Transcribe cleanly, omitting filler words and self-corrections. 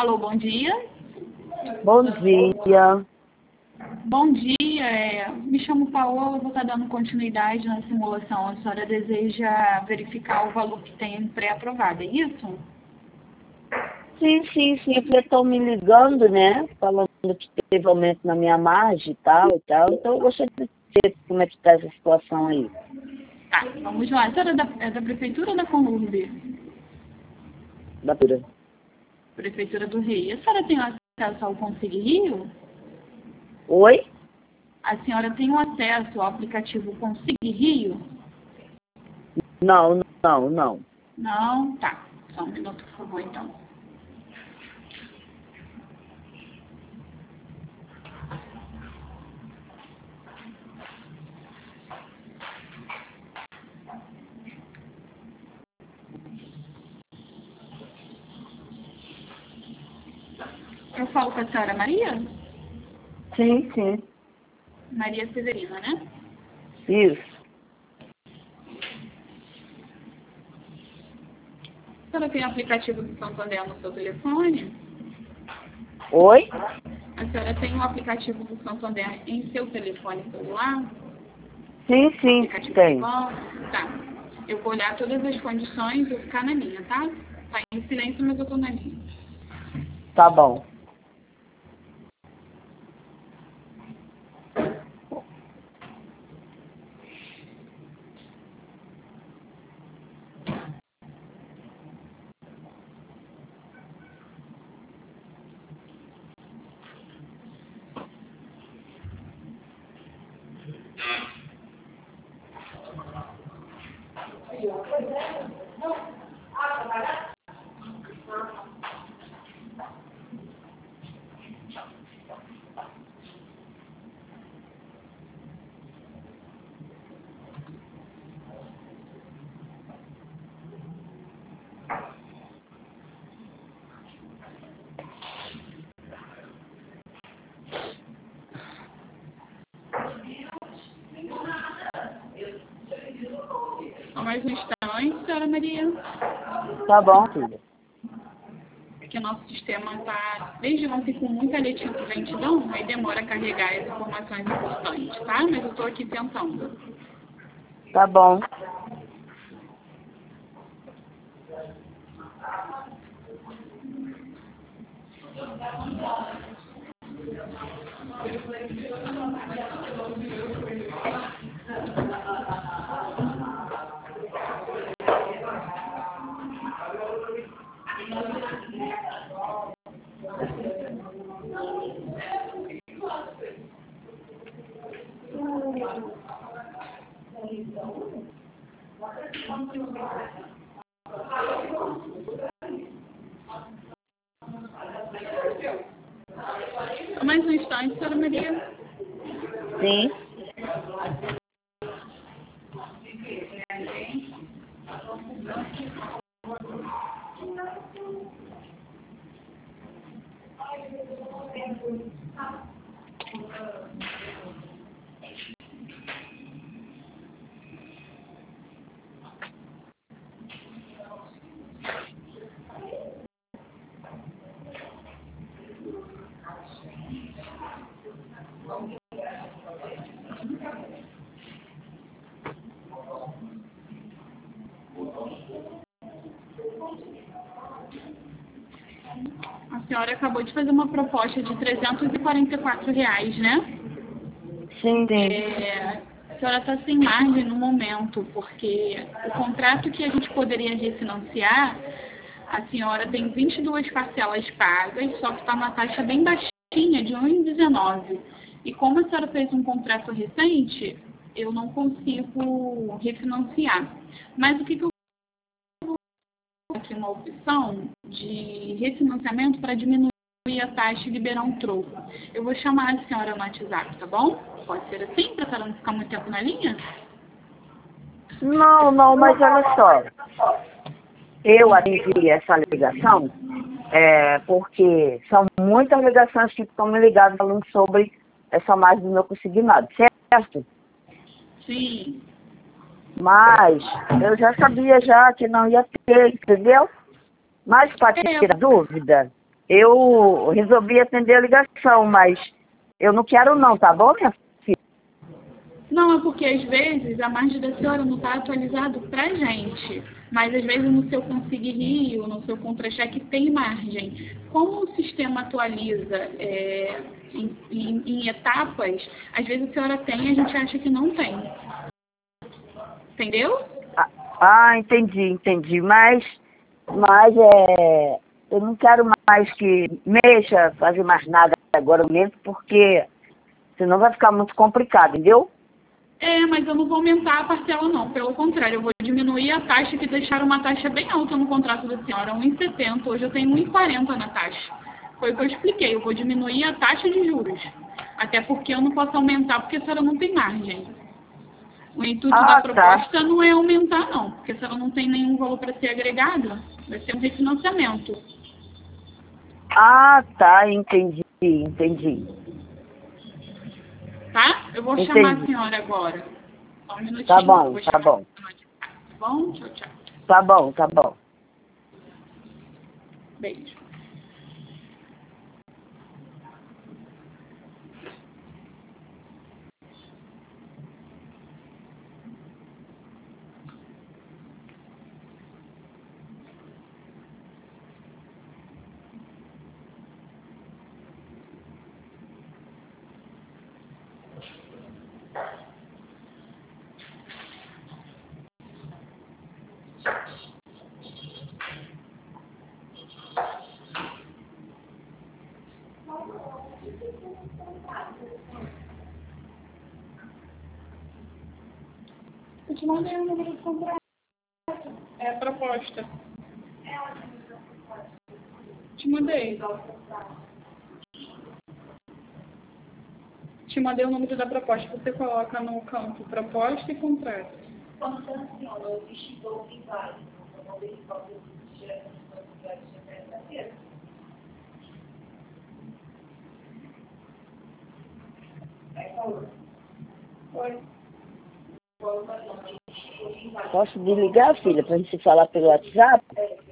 Alô, bom dia. Bom dia. Bom dia, me chamo Paola, vou estar dando continuidade na simulação. A senhora deseja verificar o valor que tem pré-aprovado, é isso? Sim, porque estão me ligando, né? Falando que teve aumento na minha margem e tal. Então, eu gostaria de saber como é que está essa situação aí. Tá, vamos lá. A senhora é da Prefeitura ou da Conurb? Da Pura. Prefeitura do Rio. A senhora tem acesso ao Conselho Rio? Oi? A senhora tem acesso ao aplicativo Conselho Rio? Não. Não? Tá. Só um minuto, por favor, então. Eu falo com a senhora Maria? Sim. Maria Severina, né? Isso. A senhora tem o aplicativo do Santander no seu telefone? Oi? A senhora tem o aplicativo do Santander em seu telefone celular? Sim, Aplicativo tem. do banco? Tá. Eu vou olhar todas as condições e vou ficar na linha, tá? Tá em silêncio, mas eu tô na linha. Tá bom. Só mais um instante, senhora Maria. Tá bom, filha. Porque o nosso sistema está, desde ontem, com muita lentidão, aí demora a carregar as informações importantes, tá? Mas eu estou aqui tentando. Tá bom. Só mais um instante, senhora Maria. Sim. A senhora acabou de fazer uma proposta de R$ 344, né? Sim. A senhora está sem margem no momento, porque o contrato que a gente poderia refinanciar, a senhora tem 22 parcelas pagas, só que está uma taxa bem baixinha, de 1,19. E como a senhora fez um contrato recente, eu não consigo refinanciar. Mas o que eu vou aqui uma opção de refinanciamento para diminuir a taxa e liberar um troco. Eu vou chamar a senhora no WhatsApp, tá bom? Pode ser assim, para a senhora não ficar muito tempo na linha? Não, mas olha só. Eu atendi essa ligação porque são muitas ligações que estão me ligando falando sobre essa margem do meu consignado, certo? Sim. Mas eu já sabia já que não ia ter, entendeu? Mas para tirar dúvida, Eu resolvi atender a ligação, mas eu não quero não, tá bom, minha filha? Não, é porque às vezes a margem da senhora não está atualizado pra gente. Mas às vezes no seu Consigne Rio, no seu contra-cheque tem margem. Como o sistema atualiza em etapas, às vezes a senhora tem e a gente acha que não tem. Entendeu? Entendi. Mas eu não quero mais que mexa, fazer mais nada agora mesmo, porque senão vai ficar muito complicado, entendeu? Mas eu não vou aumentar a parcela não, pelo contrário, eu vou diminuir a taxa, que deixaram uma taxa bem alta no contrato da senhora, 1,70, hoje eu tenho 1,40 na taxa. Foi o que eu expliquei, eu vou diminuir a taxa de juros, até porque eu não posso aumentar, porque a senhora não tem margem. O intuito da proposta não é aumentar não, porque a senhora não tem nenhum valor para ser agregado, vai ser um refinanciamento. Tá, entendi. Tá? Eu vou chamar a senhora agora. Só um minutinho. Tá bom. Tá bom? Tchau. Tá bom. Beijo. Eu te mandei o número do contrato. É a proposta. Te mandei. Te mandei o número da proposta. Você coloca no campo proposta e contrato. Oi. Posso desligar, filha, pra gente se falar pelo WhatsApp?